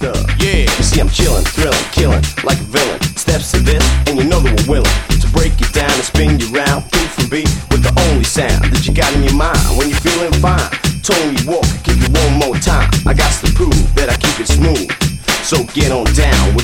gangster. Yeah, you see I'm chillin', thrillin', killin' like a villain. Steps to this, and you know that we're willing to break it down and spin you round. Q from B with the only sound that you got in your mind when you're feeling fine. Tony Walker, give you one more time. I got to prove that I keep it smooth. So get on down with